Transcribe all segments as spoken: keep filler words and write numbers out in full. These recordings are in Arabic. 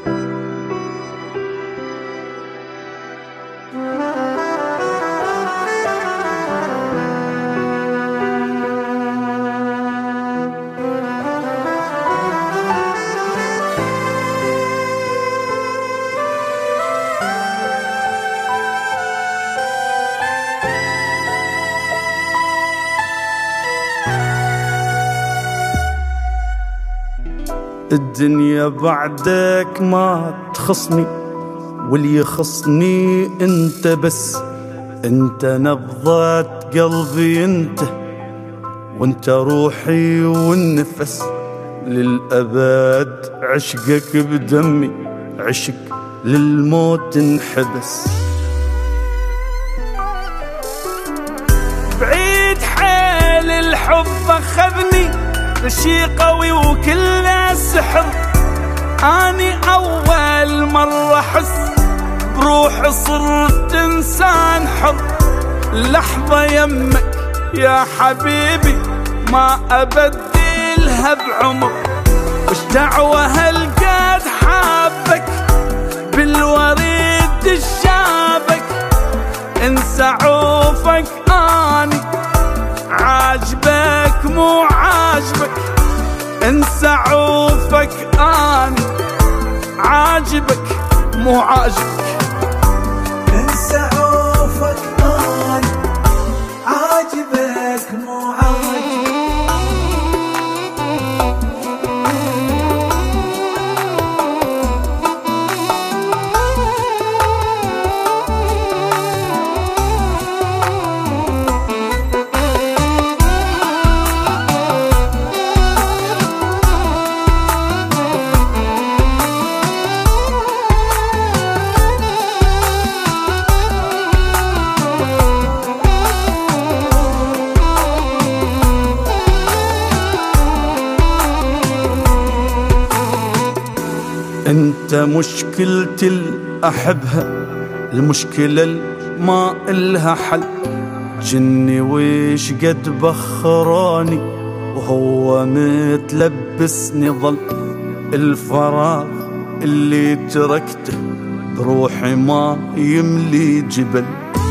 الدنيا بعدك ما تخصني، واللي يخصني انت بس. انت نبضة قلبي انت، وانت روحي والنفس. للأبد عشقك بدمي، عشق للموت انحبس. بعيد حيل الحب أخذني، شي قوي وكله سحر. اني اول مرة احس بروحي صرت انسان حر. لحظة يمك يا حبيبي ما ابدلها بعمر. وش دعوة هالقد حابك بالوريد الشابك. انسى عوفك اني عاجبك مو عاجبك. انسى عوفك اني عاجبك مو عاجبك. انسى عوفك اني عاجبك مو عاجبك. انت مشكلتي الأحبها، المشكلة ما إلها حل. جني ويش قد بخراني وهو متلبسني ظل. الفراغ اللي تركته بروحي ما يملي جبل.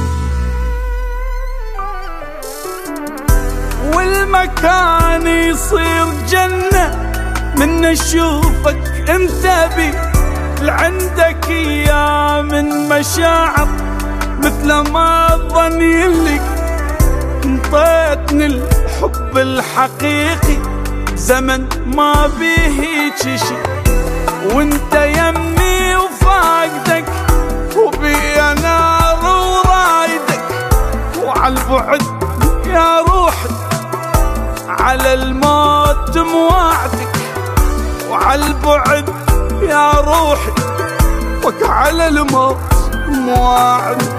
والمكان يصير جنة من اشوفك انت بي. لعندك يا من مشاعر مثل ما ظني لك. انطيتني الحب الحقيقي زمن ما بيه شي. وانت يمي وفاقدك وبي نار ورايدك. وعالبعد يا روحي على الموت مواعدك. وعالبعد يا روحي وك على الموت مواعدك.